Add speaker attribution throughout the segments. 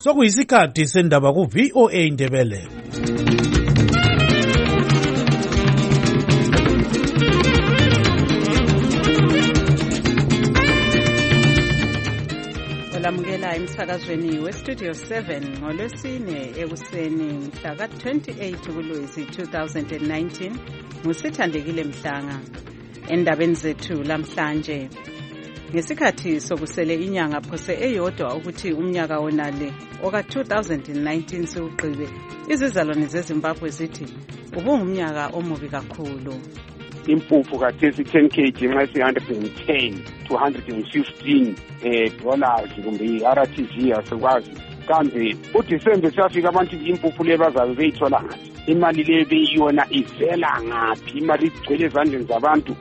Speaker 1: Sokuyisikhathi sendaba ku VOA Indebele.
Speaker 2: Olamukela emsakazweni weStudio 7 ngolwesine ekuseni mhla ka-28 kuLwezi 2019 nguSithandekile Mhlanga. Endabeni zethu lamhlanje, ngesikhathi sokusele inyanga phose eyodwa ukuthi umnyaka wonale oka-2019 siwugqibe, izizalwane zeZimbabwe zithi ubungumnyaka omubi kakhulu.
Speaker 3: Impuphu kathesi 10 kg nxa si-110 to 115 dollars kumbe i-RTG asikwazi. Kambe uDisemba siyafika abantu impuphu le bazabe beyithola ngaphi? Imali le beyiyona ivela ngaphi? Imali igcwele ezandleni zabantu.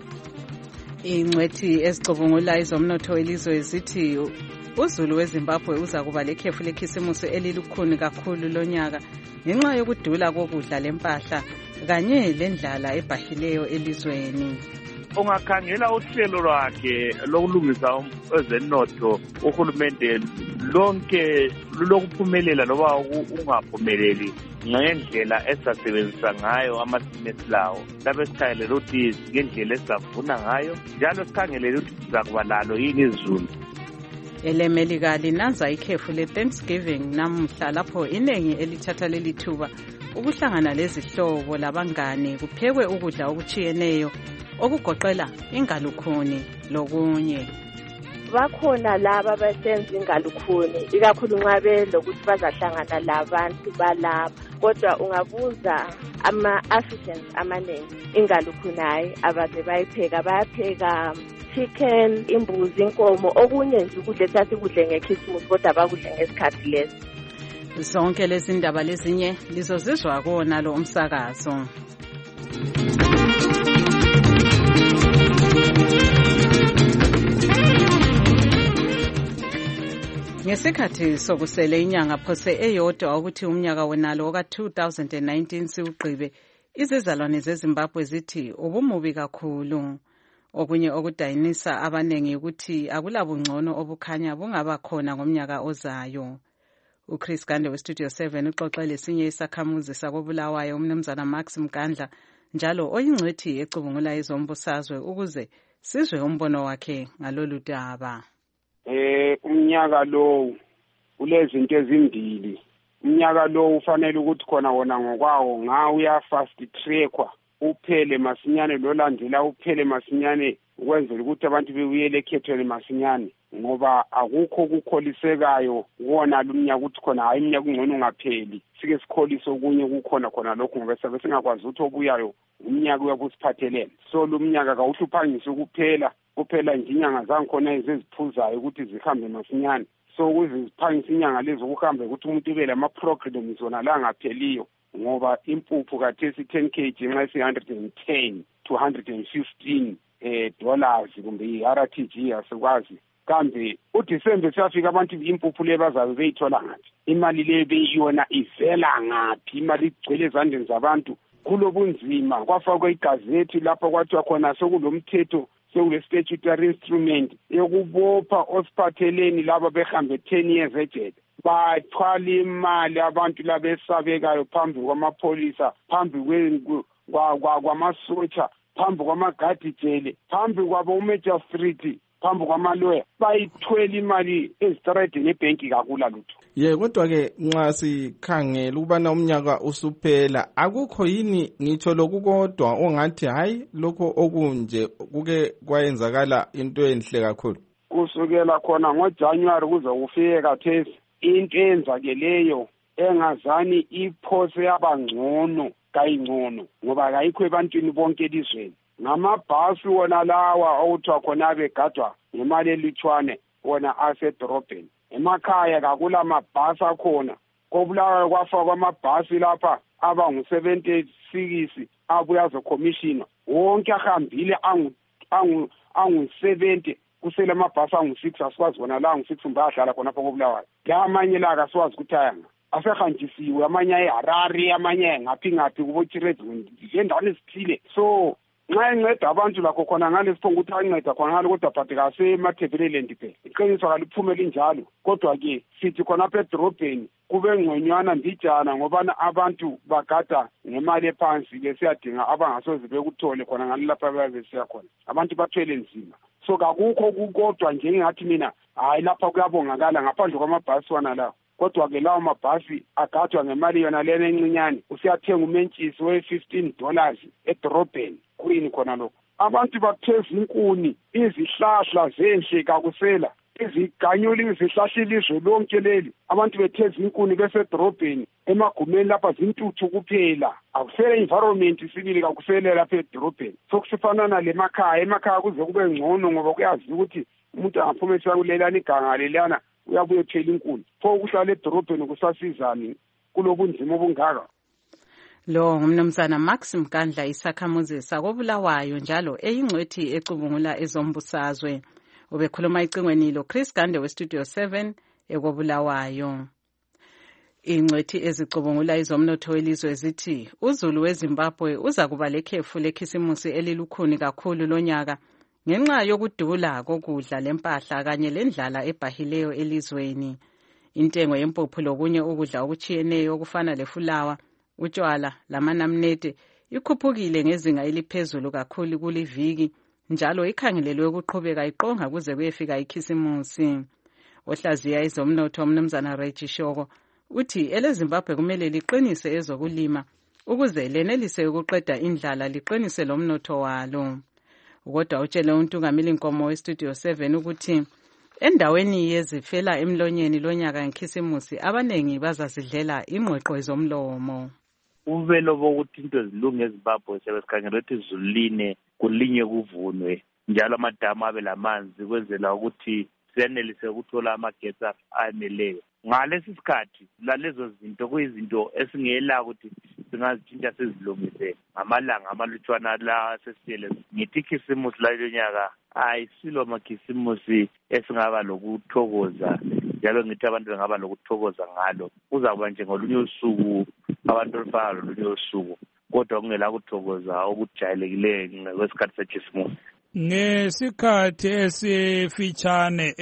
Speaker 2: Ingcwethi ezicubungula izomnotho welizwe zithi uZulu weZimbabwe uza kuba lekhefu lekhisimusi elilukhuni kakhulu lonyaka ngenxa yokudula kokudla lempahla kanye lendlala ebhahileyo elizweni.
Speaker 4: Ungakhangela uhlelo lwakhe lokulungisa ezenotho uhulumende lonke lokuphumelela loba ungaphumeleli ngendlela esasebenzisa ngayo amasimethi lawo. Lapho sikhangelele ukuthi ngendlela esavuna ngayo njalo sikhangelele ukuthi sizakuba lalo yini izulu.
Speaker 2: EleMelika linanza ikhefu le-Thanksgiving namuhla lapho iningi elithatha leli thuba ukuhlangana lezihlobo labangane kuphekwe ukudla okuchiyeneyo okugoqela ingalukhuni lokunye.
Speaker 5: Bakhona laba abasenza ingalukhuni ikakhulu nxa belokuthi bazahlangana labantu balapha, kodwa ungabuza ama-Africans amaningi ingalukhuni hayi abaze bayipheka, bayapheka chicken, imbuzi, inkomo, okunye nje ukudla esasikudle ngekhisimusi kodwa bakudle ngesikhathi leso.
Speaker 2: Zonke lezi ndaba lezinye lizozizwa kuwona lo umsakazo. Ngesikhathi sokusele inyanga phose eyodwa ukuthi umnyaka wonalo oka-2019 siwugqibe, izizalwane zeZimbabwe zithi ubumubi kakhulu. Okunye okudayinisa abanengi ukuthi akulabungcono obukhanya bungaba khona ngomnyaka ozayo. uChris Gande weStudio 7 uxoxe lesinye isakhamuzi sakobulawayo umnumzana Max Mkandla njalo oyingcwethi ecubungula izombusazwe ukuze sizwe umbono wakhe ngalolu daba.
Speaker 3: Umnyaka lo ulezinto ezimbili. Umnyaka lo ufanele ukuthi khona wona ngokwawo nga uya fast trackwa uphele masinyane lolandela uphele masinyane ukwenzela ukuthi abantu bebuyele ekhethweni masinyane, ngoba akukho ukukholisekayo wona lumnyaka ukuthi khona hayi umnyaka ungcono ungapheli sike sikholise okunye kukhona khona lokho ngoba sabe singakwazi ukuthi obuyayo umnyaka uyabusiphathelene. So lumnyaka kawuhluphangise kuphela nje inyanga zangikhona eziziphuzayo ukuthi zihambe masinyane. So ukuze ziphangise inyanga lezo kuhambe ukuthi umuntu ube lama-programs zona la ngapheliyo, ngoba impuphu kathesi 10 kg nxa si-110 to 115 dollars kumbe i-RTG asikwazi. Kambe uDisemba siyafika abantu impuphu le bazabe beyithola ngaphi? Imali le beyiyona ivela ngaphi? Imali igcwele ezandleni zabantu. Kulobunzima kwafakwa igazethi lapho kwathiwa khona sokulomthetho sekule-statutory instrument yokubopha osiphatheleni laba behambe 10 years ejele. Bathwala imali abantu labesabekayo phambi kwamapholisa, phambi kwamasotsha, phambi kwamagadi jele, phambi kwabo uMajor Street, phambi kwamalawyer. Bayithwela imali ezitradini ebhenki kakula lutho.
Speaker 6: Kodwa-ke nxa sikhangela ukubana umnyaka usuphela, akukho yini ngitsho lokukodwa ongathi hayi lokho okunje kuke kwayenzakala into enhle kakhulu?
Speaker 3: Kusukela khona ngoJanuary kuze kufike kathesi into eyenzakeleyo engazani iphose yabangcono kayingcono, ngoba kayikho ebantwini bonke elizweni. Ngamabhasi wona lawa okuthiwa khona begadwa ngemali elutshwane wona asedorobheni. Emakhaya kakula mabhasi akhona. Kobulawayo kwafakwa amabhasi lapha abangu-76 abuya azocommissionwa. Wonke ahambile angu-70 kusele amabhasi angu-6 asikwazi wona la angu-6 mbayadlala khonapha kobulawayo. La amanye la kasiwazi ukuthi ayanga asehanjisiwe, amanye eHarare, amanye ngaphi kubo-Chiredzi endaweni ezithile. So nxa enceda abantu lakho khona ngale siphonga ukuthi anceda khona ngale kodwa but kasemathebeleland phela iqiniso kaliphumeli njalo kodwa-ke sithi khonapha edorobheni kube ngconywana mbijana ngobana abantu bagada ngemali ephansi-ke siyadinga abangasoze bekuthole khona ngale lapha bayabe siya khona abantu bathwele nzima so kakukho kukodwa nje ngathi mina hayi lapha kuyabongakala ngaphandle kwamabhasi wana lawo kodwa-ke lawo mabhasi agadwa ngemali yona lena encinyane usiyathenga umentshisi we-$15 edorobheni kuyini khona lokho abantu batheza inkuni izihlahla zenhle kakusela iziganyula izihlahla ilizwe lonke leli abantu betheza inkuni besedorobheni emagumeni lapha zintuthu kuphela akusele environment sibili kakusele lapha edorobheni sokusifana emakhaya kuze kube ngcono ngoba kuyazi ukuthi umuntu angaphumisa kulelana iganga lelana uyabuye ethela inkuni pho ukuhlala edorobheni kusasizani kulobunzima obungaka.
Speaker 2: Lo ngumnumzana Max Mkandla isakhamuzi sakobulawayo njalo eyingcwethi ecubungula ezombusazwe. Ubekhuluma icingweni lo Chris Gande westudio 7 ekobulawayo. Ingcwethi ezicubungula izomnotho welizwe zithi uZulu weZimbabwe uza kuba lekhefu lekhisimusi elilukhuni kakhulu lonyaka ngenxa yokudula kokudla lempahla kanye lendlala ebhahileyo elizweni. Intengo yempuphu lokunye ukudla okuchiyeneyo okufana lefulawa, utshwala lamanamnete ikhuphukile ngezinga eliphezulu kakhulu kuliviki njalo ikhangelelwe ukuqhubeka iqonga kuze kuyefika ikhisimusi. Ohlaziya izomnotho umnumzana Reggie Shoko uthi eleZimbabwe kumele liqinise ezokulima ukuze lenelise ukuqeda indlala liqinise lomnotho walo. Kodwa utshele uNtungamili Nkomo westudio 7 ukuthi endaweni yezifela emlonyeni lonyaka ngekhisimusi abanengi bazazidlela ingqweqo ezomlomo.
Speaker 4: Uvelo bokuthi into ezilunge eZimbabwe sebesikhangela ukuthi izulu line kulinye kuvunwe njalo amadamu abe lamanzi kwenzela ukuthi siyenelise ukuthola amagetsi aneleyo. Ngalesi sikhathi lalezo zinto kuyizinto esingela ukuthi singazitshintsha sizilungise ngamalanga amalutshwana la sesiyele. Ngithi ikhisimusi lalonyaka ayisilo amakhisimusi esingaba lokuthokoza njalo ngithi abantu bengaba lokuthokoza ngalo. Kuzakuba njengolunye usuku abantu olufaka lolunye usuku kodwa kungela kuthokoza okujayelekileyo kwesikhathi sekhisimusi.
Speaker 7: Ngesikhathi esifitshane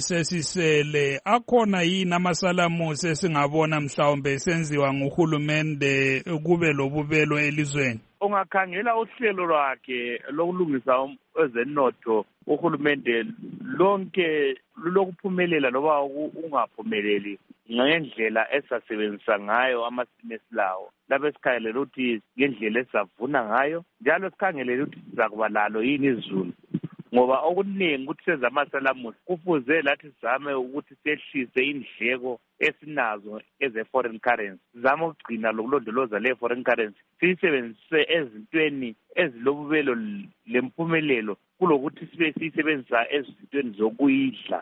Speaker 7: sesisele akhona yini amasalamusi esingabona mhlawumbe senziwa nguhulumende kube lobubelo elizweni?
Speaker 4: Ungakhangela uhlelo lwakhe lokulungisa ezenotho uhulumende lonke lokuphumelela loba ungaphumeleli ngendlela esasebenzisa ngayo amasimesi lawo lapho sikhangelela ukuthi ngendlela esavuna ngayo njalo sikhangelela ukuthi sizakuba lalo yini izulu ngoba okuningi ukuthi senza amasalamusi kufuze lathi sizame ukuthi sehlise indleko esinazo eze-foreign currency sizame ukugcina lokulondoloza le-foreign currency siyisebenzise ezintweni ezilobubelo lempumelelo kulokuthi sibe siyisebenzisa ezintweni zokuyidla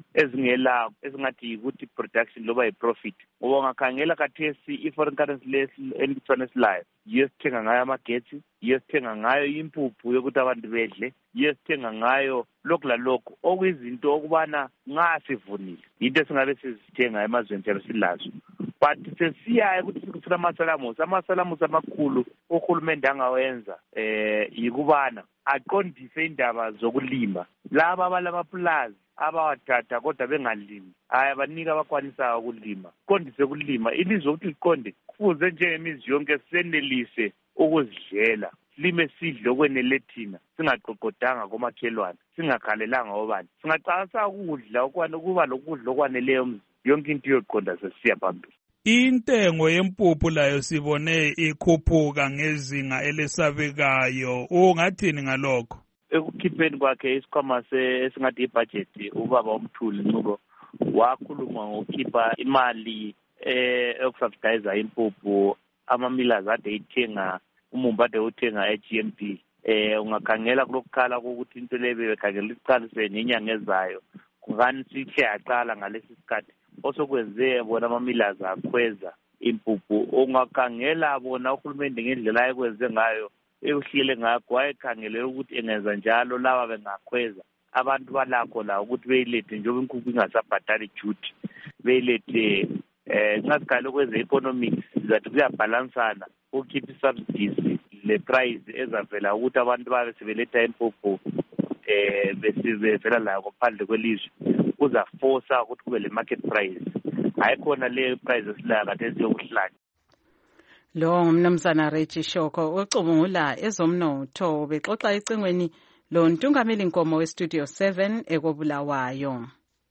Speaker 4: ezingathi yikuthi production loba yi-profit ngoba ungakhangela khathesi i-foreign currency elitshwane esilayo yiyo sithenga ngayo amagetsi yiyo sithenga ngayo impuphu yokuthi abantu bedle yiyo sithenga ngayo lokhu lalokhu okuyizinto okubana nxa sivunile yinto esingabe sizithenga emazweni njalo silazo but sesiya ukuthi sikufuna amasalamusi amakhulu uhulumende angawenza yikubana aqondise indaba zokulima laba abalamaplazi abawathatha kodwa bengalimi abanika abakwanisayo ukulima qondise ukulima ilizwe ukuthi liqonde kufuze njengemizi yonke senelise ukuzidlela lime sidle okwenele thina singaqoqodanga komakhelwane singakhalelanga obani singacasa ukudla ukuba lokudla okwaneleyo yonke into yoqonda sesiya phambili.
Speaker 7: Intengo yempuphu layo sibone ikhuphuka ngezinga elesabekayo ungathini ngalokho?
Speaker 4: Ekukhipheni kwakhe isikhwama esingathi ibhajethi ubaba uMthuli Ncubo wakhuluma ngokukhipha imali yokusubsidize impuphu amamilazi ade ithenga umumbu ade uthenga e-GMP. Ungakhangela kulokukhala kokuthi into leyo bekhangela iqalise ngenyanga ezayo kungani sithe yaqala ngalesi sikhathi osokwenze bona amamilazi akhweza impuphu. Ungakhangela bona uhulumende ngendlela ayekwenze ngayo ekuhlile ngakho wayekhangelela ukuthi engenza njalo laba bengakhweza abantu balakho la ukuthi beyilethe njengoba inkukhu ingasabhatali duty beyilethe nxa sikhangela kweze economics zathi kuyabhalansana ukukhipha isubsidies le price ezavela ukuthi abantu babe sebeletha impuphu besivela la ngaphandle kwelizwe uzaforsa ukuthi kube le market price hayi khona le price esilayo kade siyokuhlala.
Speaker 2: Lo ngumnumzana Reggie Shoko ocubungula ezomnotho bexoxa ecingweni lo ntungameli nkomo westudio 7 ekobulawayo.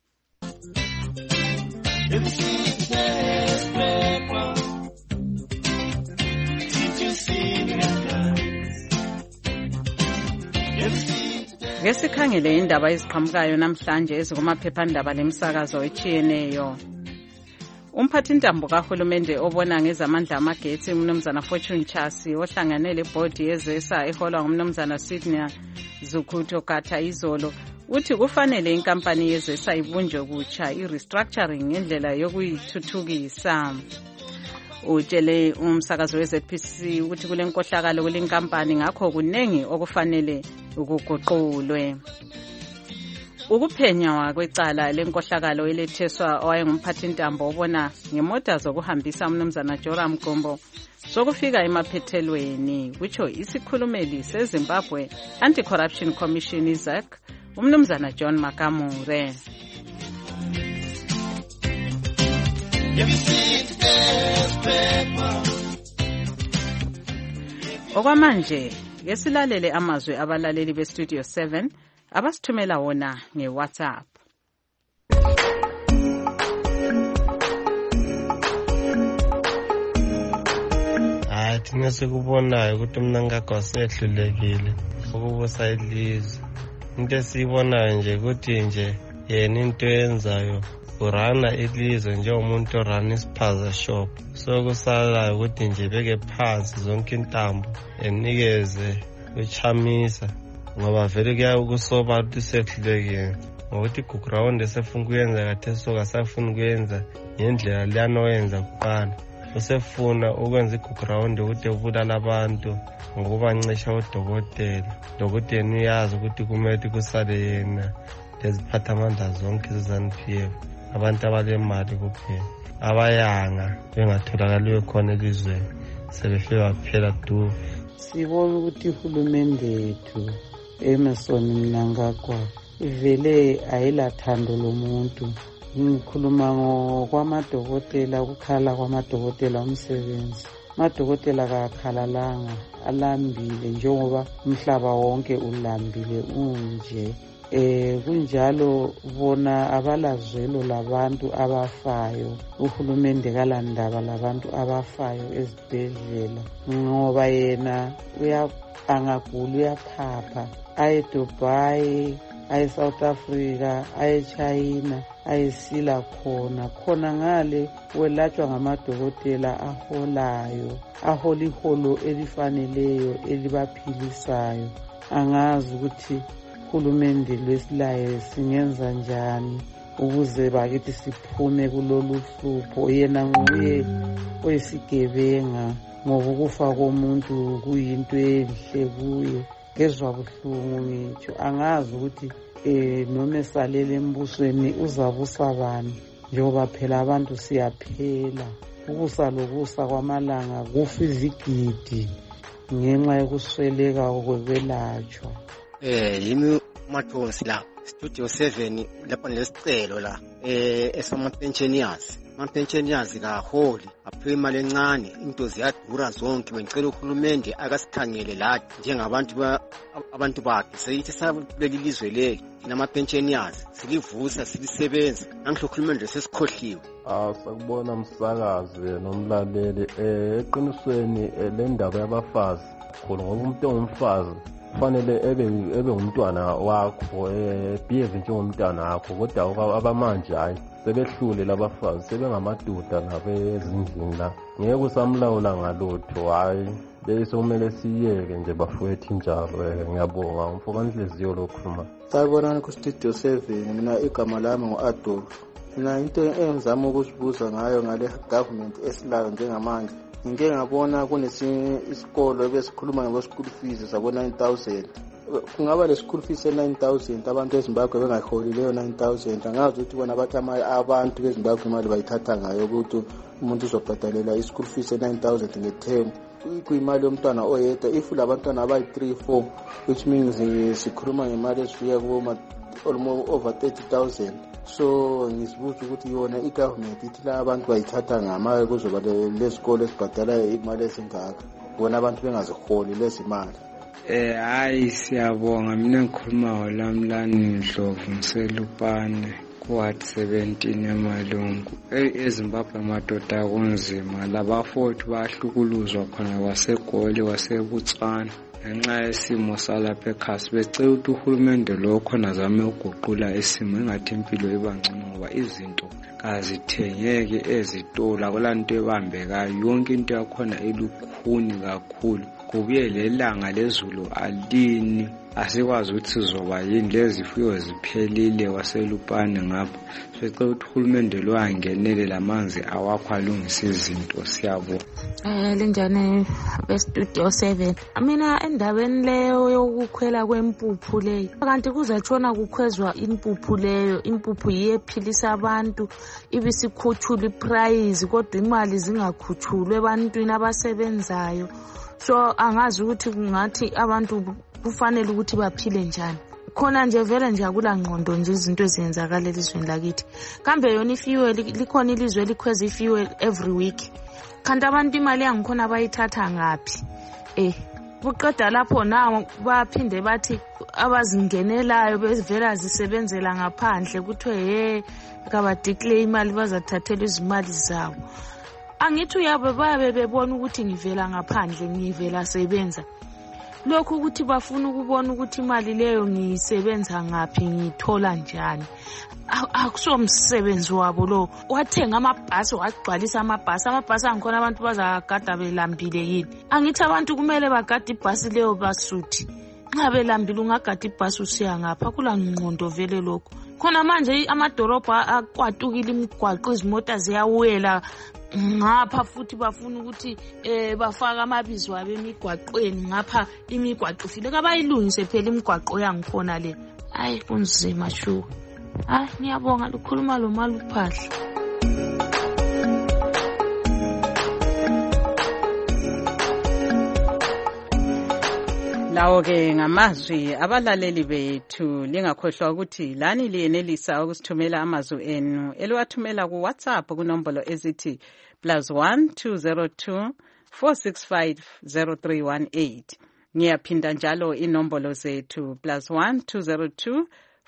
Speaker 2: Ngesikhangele indaba eziqhamukayo namhlanje ezikumaphephandaba lemsakazo etshiyeneyo. Umphathintambo kahulumende obona ngezamandla amagetsi umnumzana Fortune Chasi ohlangane lebhodi yezesa eholwa ngumnumzana Sydney Zukutho Kata izolo uthi kufanele inkampani yezesa ibunjwe kutsha i-restructuring ngendlela yokuyithuthukisa. Utshele umsakazo we-ZPC ukuthi kule nkohlakalo kule nkampani ngakho kunengi okufanele ukuguqulwe. Ukuphenywa kwecala lenkohlakalo eletheswa owayengumphathintambo obona ngemota zokuhambisa umnumzana Joram Gombo sokufika emaphethelweni kutsho isikhulumeli seZimbabwe Anti-Corruption Commission IZAC umnumzana John Makamure. Okwamanje ngesilalele amazwi abalaleli bestudio 7 abasithumela wona ngeWhatsApp.
Speaker 8: Thina sikubonayo ukuthi umnankagwa sehlulekile ukubusa ilizwe. Into esiyibonayo nje ukuthi nje yena into yenzayo urana ilizwe njengomuntu orana isiphaza shop. So kusalayo ukuthi nje beke phansi zonke intambo enikeze uchamisa ngoba vele kuya ukusoba ukuthi sehlulekile ngokuthi ground esefuna kuyenza kade soka safuna kuyenza ngendlela liyanoyenza kuqala. Usefuna ukwenza ground ukuthi ubulala abantu ngokubancisha odokotela lokuthi yena uyazi ukuthi kumele kusale yena leziphathamandla zonke zeZANU-PF abantu abalemali kuphela abayanga bengatholakaliwe khona elizweni sebefika kuphela du.
Speaker 9: Sibona ukuthi uhulumende wethu Emerson Mnangagwa ivele ayilathando lomuntu. Ngikhuluma ngokwamadokotela ukukhala kwamadokotela umsebenzi. Amadokotela kakhalalanga alambile njengoba umhlaba wonke ulambile unje. Kunjalo bona abalazwelo labantu abafayo. Uhulumende kalandaba labantu abafayo ezibhedlela ngoba yena angagula uyaphapha aye Dubai aye South Africa aye China ayesila khona ngale welatshwa ngamadokotela aholayo ahola iholo elifaneleyo elibaphilisayo. Angazi ukuthi uhulumende lwesilayo singenza njani ukuze bakithi siphume kulolu hlupho. Yena nguye oyisigebenga ngoba ukufa komuntu kuyinto enhle kuye. Ngezwa buhlungu ngitsho angazi ukuthi noma esalele embusweni uzabusa bani njengoba phela abantu siyaphela. Ukusa lokusa kwamalanga kufa izigidi ngenxa yokusweleka kokwelatshwa.
Speaker 10: Yimi Mathonsi la Studio 7 lapha lesicelo la esama-pensioners. Ama-pensioners kaholi aphiwe imali encane into ziyadura zonke. Bengicela uhulumende akasikhangele lathi njengabantu bakhe seyithi sakuleli lizwe leli nama-pensioners silivusa silisebenza nangisho uhulumende sesikhohliwe.
Speaker 11: Sakubona msakazi nomlaleli eqinisweni le ndaba yabafazi khona ngoba umuntu ongumfazi kufanele ebe ngumntwana wakho behave njengomntwana wakho kodwa abamanje hayi sebehlule labafazi sebengamadoda ngabezindlini la ngeke usamlawula ngalutho hayi bese kumele siyeke nje bafowethu njalo. Ngiyabonga umfokanhliziyo lokhuluma.
Speaker 12: Sayibonani ku Studio 7 mina igama lami nguAdolf. Mina into engizama ukusibuza ngayo ngale government esilayo njengamanje ngike ngabona kunesinye isikolo besikhuluma ngabo school fees sabo 9,000 kungaba le-school fees e-9,000 abantu ezimbabwe bengayiholi leyo 9,000. Angazi ukuthi bona bathi abantu bezimbabwe imali bayithatha ngayo ukuthi umuntu uzobhadalela i-school fees e-9,000 nge-term. Kuyimali yomntwana oyedwa. If labantwana abayi-3-4 which means sikhuluma ngemali ezifika almost over 30,000. So ngizibuza ukuthi yona i-government ithi la abantu bayithatha ngamali kuzoba lezikole ezibhadala imali ezingaka bona abantu bengaziholi lezi mali.
Speaker 13: Hayi siyabonga, mina ngikhuluma ngoLamlani Ndlovu ngiselupane kuward 17 emalungu. eZimbabwe amadoda kunzima, labafowethu bahlukuluzwa khona kwaseGoli kwaseButswana ngenxa yesimo salapha ekhaya. Becela ukuthi uhulumende lo khona azame ukuguqula isimo engathi impilo ibangcono ngoba izinto kazithengeki ezitolo, akulanto ebambekayo, yonke into yakhona ilukhuni kakhulu. Kubuye lelanga lezulu alini, asikwazi ukuthi sizoba yini, lezifuyo ziphelile kwaselupane ngapha. Becela ukuthi uhulumende lo angenele lamanzi awakho alungise izinto. Siyabonga.
Speaker 14: Linjani bestudio 7. Mina endabeni leyo yokukhwela kwempuphu leyo, kanti kuzatshona kukhwezwa impuphu leyo, impuphu iyephilisa abantu ibisikhutshula iprice kodwa imali zingakhutshulwe ebantwini abasebenzayo. So angazi ukuthi kungathi abantu kufanele ukuthi baphile njani. Khona nje vele nje akula ngqondo nje izinto ezenzakala elizweni lakithi. Kambe yona ifuel likhona ilizwe likhweza ifuel every week. Kanti abantu imali yangikhona bayithatha ngapi? Kuqeda lapho nawo baphinde bathi abazingenelayo bevela zisebenzela ngaphandle kuthiwe kabadeclare imali bazathathela izimali zawo. Angithi uyabe babe bebona ukuthi ngivela ngaphandle ngivela sebenza. Lokho ukuthi bafuna ukubona ukuthi imali leyo ngiyisebenza ngapi ngithola njani. Akusomsebenzi wabo lo. Wathenga amabhasi wagcwalisa amabhasi angikhona abantu bazagada belambile yini. Angithi abantu kumele bagada ibhasi leyo basuthi. Nxa belambile ungagada ibhasi usiya ngapha, kula ngqondo vele lokho. Khona manje amadolobha akwatukile imigwaqo, izimota ziyawela ngapha futhi bafuna ukuthi bafaka amabizo abo emigwaqweni ngapha imigwaqo file kabayilungise phela imigwaqo yangikhona le. Hayi kunzima shu. Ngiyabonga lukhuluma lo Maluphahla.
Speaker 2: Lawo ke ngamazwi abalaleli bethu. Lingakhohlwa ukuthi lani liyenelisa ukusithumela amazwi enu eliwathumela ku WhatsApp kunombolo ezithi +1 202 465 0318. Ngiyaphinda njalo inombolo zethu +1 202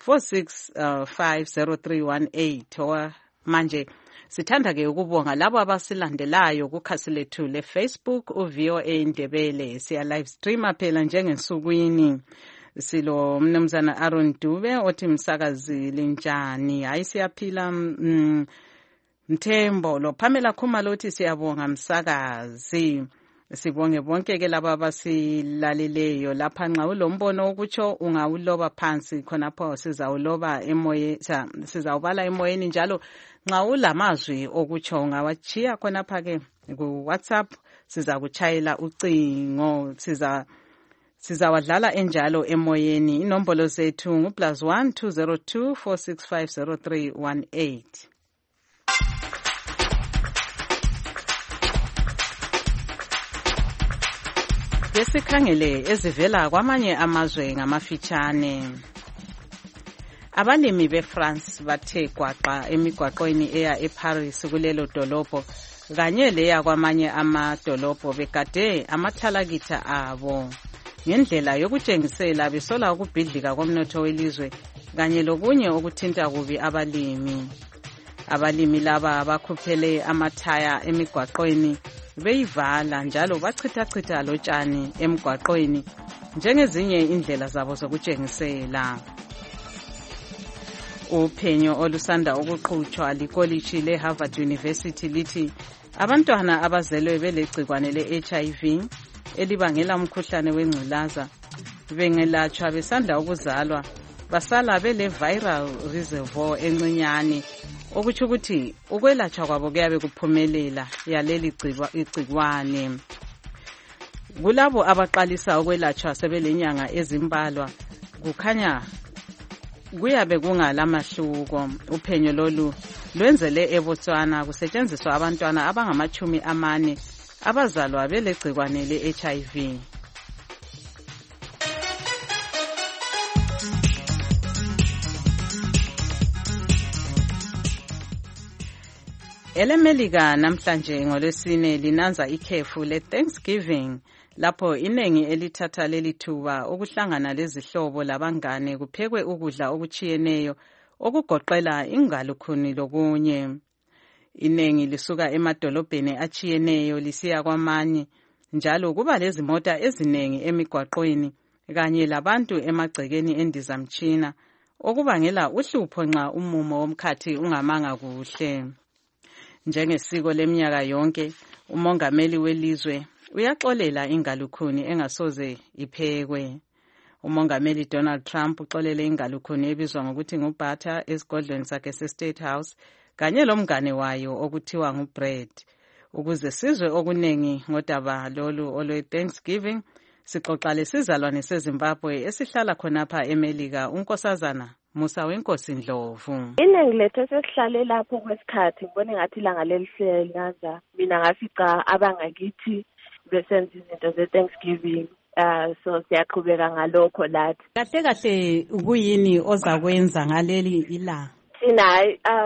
Speaker 2: 465 0318. Manje sithanda ke ukubonga labo abasilandelayo kukhasi lethu le Facebook uVOA Ndebele. Siya live streama phela njengensukwini. Silo mnumzana Aaron Dube othi msakazi linjani. Hayi siyaphila Mthembo lo Pamela Khumalo othi siyabonga msakazi. Sibonge bonke ke laba abasilaleleyo lapha. Nxa ulombono ukutsho ungawuloba phansi khonapho sizawuloba emoyeni, sizawubala emoyeni njalo. Nxa ulamazwi okutsho ungawachiya khonapha ke ku WhatsApp, sizakuchayela ucingo, sizawadlala enjalo emoyeni. Inombolo zethu ngu +1 202 465 0318. Besikhangele ezivela kwamanye amazwe ngamafitshane. Abalimi beFrance bathe gwaqa emigwaqweni eya eParis kulelo dolobho kanye leya kwamanye amadolobho begade amathalakitha abo ngendlela yokutshengisela besola ukubhidlika komnotho welizwe kanye lokunye okuthinta kubi abalimi. Abalimi laba bakhuphele amathaya emigwaqweni beyivala njalo bachithachitha lotshani emigwaqweni njengezinye indlela zabo zokutshengisela. Uphenyo olusanda ukuqhutshwa likolitshi leHarvard University lithi abantwana abazelwe belegcikwane leHIV elibangela umkhuhlane wengculaza bengelatshwa besanda ukuzalwa basala bele-viral reservoir encinyane, okutsho ukuthi ukwelatshwa kwabo kuyabe kuphumelela yaleli igcikwane. kulabo abaqalisa ukwelatshwa sebelenyanga ezimbalwa kukhanya kuyabe kungalamahluko. Uphenyo lolu lwenzele eBotswana kusetshenziswa abantwana abangama-40 abazalwa belegcikwane le-HIV. ELemelika namhlanje ngolwesine linanza ikhefu le-Thanksgiving lapho inengi elithatha lelithuba ukuhlangana lezihlobo labangane kuphekwe ukudla okuchiyeneyo okugoqela ingalukhuni lokunye. Inengi lisuka emadolobheni achiyeneyo lisiya kwamanye njalo kuba lezimota ezinengi emigwaqweni kanye labantu emagcekeni endizamtshina okubangela uhlupho nxa umumo womkhathi ungamanga kuhle. Njengesiko leminyaka yonke, umongameli welizwe uyaxolela ingalukhuni engasoze iphekwe. Umongameli Donald Trump uxolele ingalukhuni ebizwa ngokuthi ngubutter esigodlweni sakhe se-State House kanye lomngane wayo okuthiwa nguBrad. Ukuze sizwe okunengi ngodaba lolu olwe-Thanksgiving, sixoxa lesizalwane seZimbabwe esihlala khonapha eMelika, unkosazana Musa wenkosi Ndlovu.
Speaker 5: Inengi lethu sesihlale lapho kwesikhathi ngibone ngathi ilanga leliselanza mina ngafica abangakithi besenza izinto ze-Thanksgiving. So siyaqhubeka ngalokho lathi.
Speaker 2: Kahle kahle kuyini ozakwenza ngaleli ilanga?
Speaker 5: Thina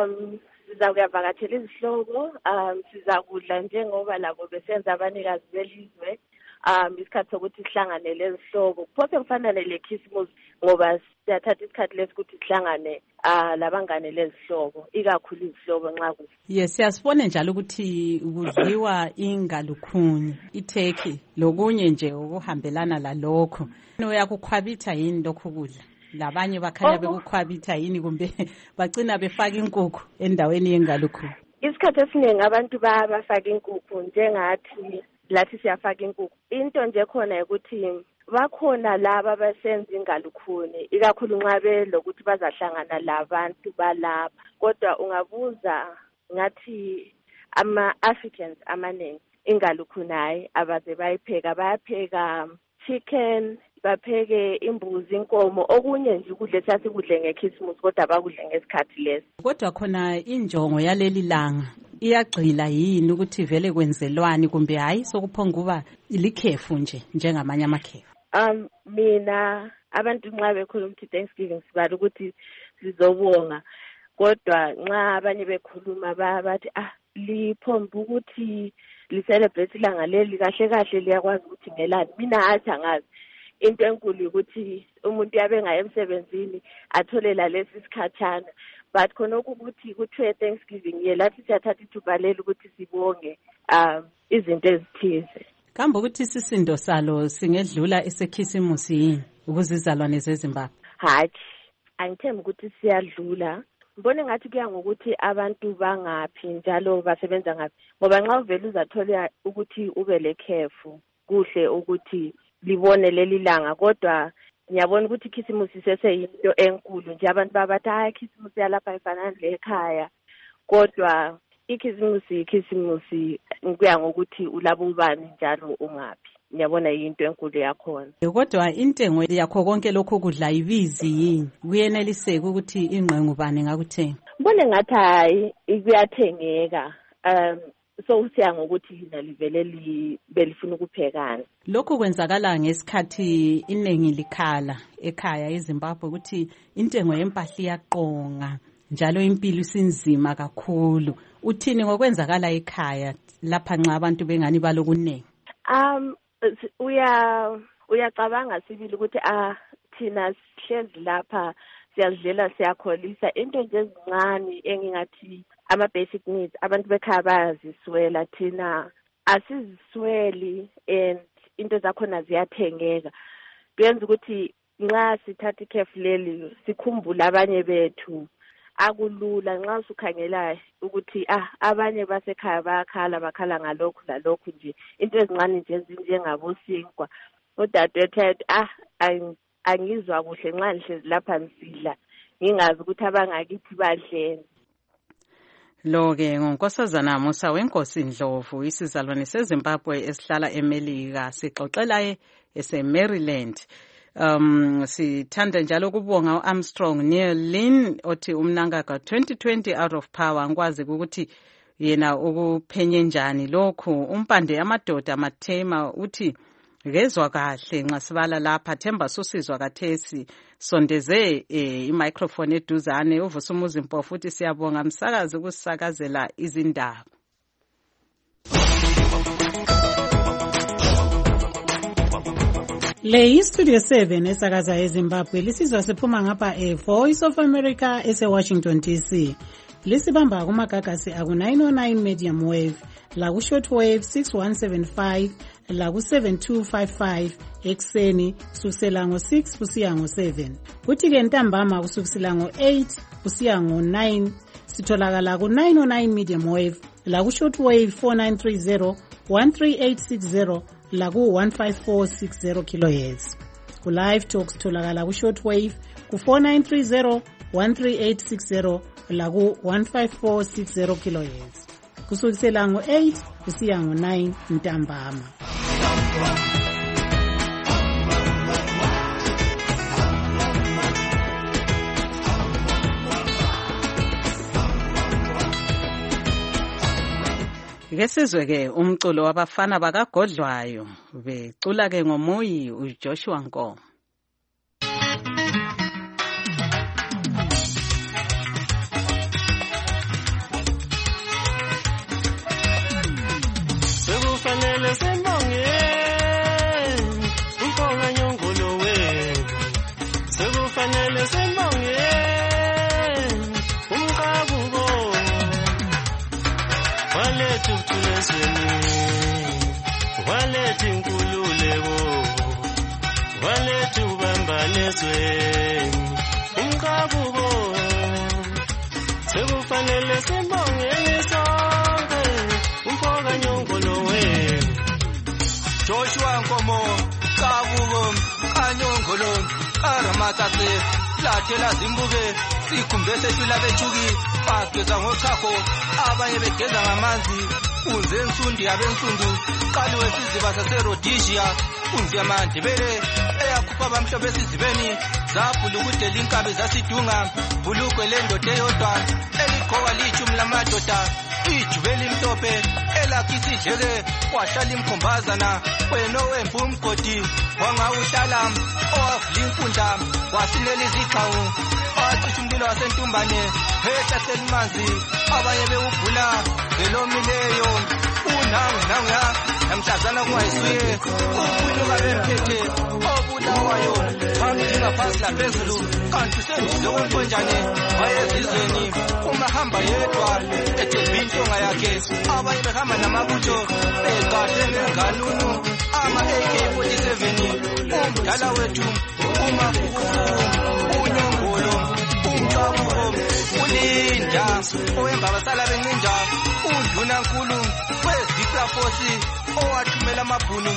Speaker 5: siza kuyavakatshela izihlobo, sizakudla njengoba labo besenza abanikazi belizwe. Isikhathi sokuthi sihlangane lezihlobo kuphosa kufanane leChristmas ngoba siyathatha isikhathi lesikuthi sihlangane labangane lezihlobo ikakhulu izihlobo nxa ku.
Speaker 2: Yes, siyasibona njalo ukuthi kudliwa ingalukhuni, iturkey lokunye nje okuhambelana lalokho. Uyakukhwabitha yini lokho kudla? Labanye bakhanya bekukhwabitha yini kumbe bagcina befaka inkukhu endaweni yengalukhuni?
Speaker 5: Isikhathi esiningi abantu bafaka inkukhu njengathi lathi siyafaka inkukhu. Into nje khona ukuthi bakhona laba abasenza ingalukhuni ikakhulu nxa belokuthi bazahlangana labantu balapha. Kodwa ungabuza ngathi ama-Africans amaningi ingalukhuni hayi abaze bayipheka, bayapheka chicken, bapheke imbuzi, inkomo, okunye nje ukudla sasikudle ngeChristmas kodwa bakudle ngesikhathi leso.
Speaker 2: Kodwa khona injongo yaleli langa iyagxila yini ukuthi vele kwenzelwani kumbe hayi sokuphonga kuba ilikhefu nje njengamanye amakhefu?
Speaker 5: Mina abantu nxa bekhuluma ukuthi Thanksgiving sibala ukuthi sizobonga, kodwa nxa abanye bekhuluma bathi liphomba ukuthi li-celebrate ilanga leli kahle kahle liyakwazi ukuthi ngelani. Mina athi angazi. Into enkulu ukuthi umuntu yabengaye emsebenzini athole lalesi sikhathana, but khona ukuthi kuthiwe Thanksgiving lathi siyathatha ithuba leli ukuthi sibonge izinto ezithize.
Speaker 2: Kambe ukuthi isisindo salo singedlula esekhisimusi yini ukuzizalwane zeZimbabwe?
Speaker 5: Hathi angithembi ukuthi siyadlula. Ngibone ngathi kuya ngokuthi abantu bangaphi njalo basebenza ngaphi, ngoba nxa uvela uzathola ukuthi ube lekhefu kuhle ukuthi libone leli langa, kodwa ngiyabona ukuthi ikhisimusi seseyinto enkulu nje. Abantu babathi ikhisimusi yalapha ifanana lekhaya, kodwa ikhisimusi kuya ngokuthi ulabo ubani njalo ungaphi. Ngiyabona yinto enkulu yakhona.
Speaker 2: Kodwa intengo yakho konke lokho kudla ibizi yini? Kuyeneliseka ukuthi ingqengu bani ngakuthenga?
Speaker 5: Ngibone ngathi hayi kuyathengeka. So siya ngokuthi lina livele belifuna ukuphekana.
Speaker 2: Lokho kwenzakala ngesikhathi inengi likhala ekhaya eZimbabwe ukuthi intengo yempahla iyaqonga njalo impilo isinzima kakhulu. Uthini ngokwenzakala ekhaya lapha nxa abantu bengani balokunengi?
Speaker 5: Uyacabanga sibili ukuthi thina sihlezi lapha siyadlela siyakholisa into nje ezincane engingathi ama-basic needs abantu bekhaya bayaziswela, thina asizisweli and into zakhona ziyathengeka. Kuyenza ukuthi nxa sithatha ikhefu leli sikhumbule abanye bethu. Akulula nxa usukhangela ukuthi abanye basekhaya bakhala ngalokhu lalokhu nje, into ezincane nje ezinjengabosinkwa. Udadewethu angizwa kuhle nxa nihlezi lapha nisidla ngingazi ukuthi abangakithi badleni.
Speaker 2: Lo-ke ngonkosazana Musa wenkosi Ndlovu, isizalwane seZimbabwe esihlala eMelika, sixoxela ese-Maryland. Sithanda njalo ukubonga u-Armstrong Neil Lynn othi uMnangagwa 2020 out of power. Ngikwazi ukuthi yena ukuphenye njani lokhu. Umpande amadoda Mathema uthi kezwa kahle nxa sibala lapha. Themba susizwa kathesi sondeze i-microphone eduzane. Uvusa umuzi Mpofu uthi siyabonga msakazi ukusakazela izindaba.
Speaker 15: Le yi-Studio 7 esakaza eZimbabwe lisizwa siphuma ngapha Voice of America ese-Washington DC. Lisibamba kumagagasi aku-909 medium wave, laku-shortwave 6175, laku-7255 ekuseni kusukisela ngo-6 kusiya ngo-7. Kuthi-ke ntambama kusukisela ngo-8 kusiya ngo-9 sitholakala ku-909 medium wave, laku-shortwave 4930 13860 laku-15460 kHz. Ku-live talk sitholakala ku-shortwave ku-4930 13860 laku-15460 kHz. Kusukisela ngo-8 kusiya ngo-9 ntambama.
Speaker 2: Ke sizwe-ke umculo wabafana bakagodlwayo becula-ke ngoMoyi uJoshua Nkomo.
Speaker 16: Sekufanele sembonge uMfonga Nyongolo wenu, sekufanele sembonge umqabuko walethu kuthulezweni, walethu inkululeko, walethu ubambalezweni umqabuko. Sekufanele sembongeni sonke uMfonga Nyongolo wenu,
Speaker 17: Joshua Nkomo Kabuko Kanyongolo Aramatase lathela zimbuke sikhumbe sethu labethuki bageza ngochapho abanye begeza ngamanzi unze nsundi yabensundu qaliwe siziba saseRhodesia unze amandebele eyakhupha abamhlophe esizibeni zabhula ukudela inkabi zasidunga bulukwe lendoda eyodwa eligqoka lichumi lamadoda ijubeli imhlophe elakhithi idleke wahlala imkhombazana wena owembu umgodi wangawuhlala owavula inkundla wasinela izigcawu wachithi umlilo wasentumbane ehlasela imanzi abanye bewubhula velomileyo unangu namhlazana kungayisuye ubunyuka bemphethe obulawayo hamdinga phansi laphezulu kanti sendize konkonjane wayezizweni umahamba yedwa ethemba intonga yakhe abanye behamba namabutho begade ngenganunu ama-AK-47 umdala wethu umafuku uNyongolo umqabuko ulinda owembabasala bencinda uNdunankulu weziplafosi owathumela amabhunu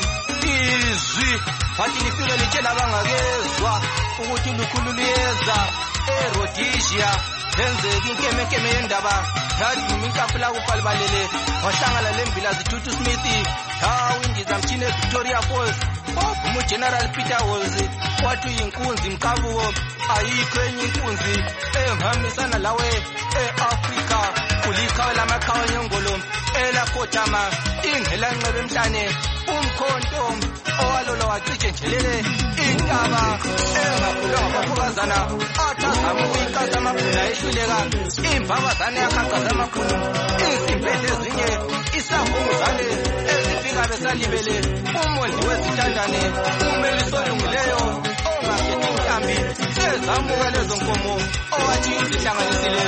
Speaker 17: izwi wathi lifike litshela abangakezwa ukuthi ulukhulu luyeza eRhodesia lenzeka inkemekeme yendaba yaduma inkapula kuqalibalele wahlangana lembila zithuthi Smith indiza mtshini eVictoria Falls wavuma uGeneral Peter Holmes wathi uyinkunzi mqabuko ayikho enye inkunzi ehambisana lawe eAfrika ulikhawe lamakhawa Nyongolo elakhothama ingela nqebe emhlane umkhonto owalolo wacije njelele intaba engakhulwa ngabaphukazana athazama ukuyikasa amabhuna ehluleka imbabazane yakhankaza amakhulu izimpethe ezinye isahunguzane ezifika besalibele umondi wezithandane umeliso olungileyo ongakhethi inkambi sezamuka lezo nkomo owathi izihlanganisile.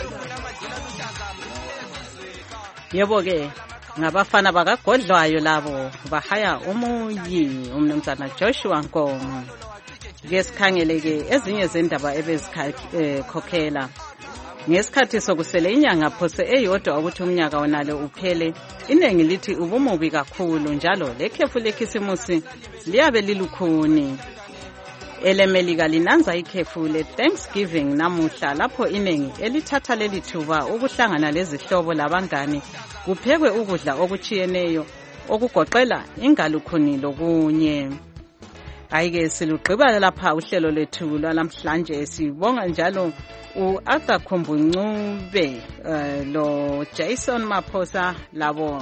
Speaker 2: Yebo-ke ngabafana bakagodlwayo labo bahaya uMoyi umnumzana Joshua Nkomo. Ke sikhangele-ke ezinye zendaba ebezikhokhela ngesikhathi sokusele inyanga phose eyodwa ukuthi umnyaka wonale uphele. Iningi lithi ubumubi kakhulu njalo lekhefu lekhisimusi liyabe lilukhuni. elemelika linanza ikhefu le-Thanksgiving namuhla lapho iningi elithatha leli thuba ukuhlangana lezihlobo labangane kuphekwe ukudla okuchiyeneyo okugoqela ingalukhuni lokunye. Ayike silugqiba lapha uhlelo lethu lwalamhlanje sibonga njalo u-Arthur Khumbunqube lo Jason Maphosa labo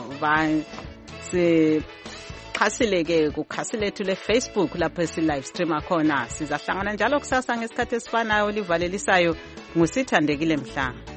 Speaker 2: xhasileke kukhasi lethu le-Facebook lapho esi-live streama khona. Sizahlangana njalo kusasa ngesikhathi esifanayo olivalelisayo ngusithandekile Mhlanga.